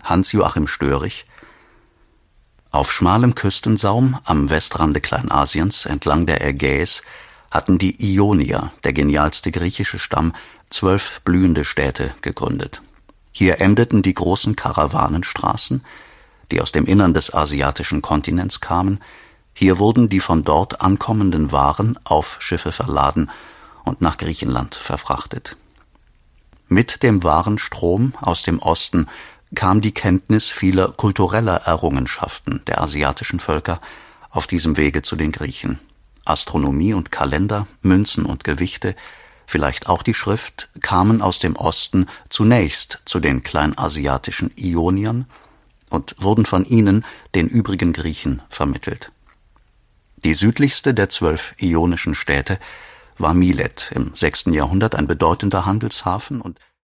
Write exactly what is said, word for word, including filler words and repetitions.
Hans-Joachim Störig: Auf schmalem Küstensaum am Westrande Kleinasiens entlang der Ägäis hatten die Ionier, der genialste griechische Stamm, zwölf blühende Städte gegründet. Hier endeten die großen Karawanenstraßen, die aus dem Innern des asiatischen Kontinents kamen. Hier wurden die von dort ankommenden Waren auf Schiffe verladen und nach Griechenland verfrachtet. Mit dem Warenstrom aus dem Osten kam die Kenntnis vieler kultureller Errungenschaften der asiatischen Völker auf diesem Wege zu den Griechen. Astronomie und Kalender, Münzen und Gewichte, vielleicht auch die Schrift, kamen aus dem Osten zunächst zu den kleinasiatischen Ioniern und wurden von ihnen den übrigen Griechen vermittelt. Die südlichste der zwölf ionischen Städte war Milet, im sechsten Jahrhundert ein bedeutender Handelshafen und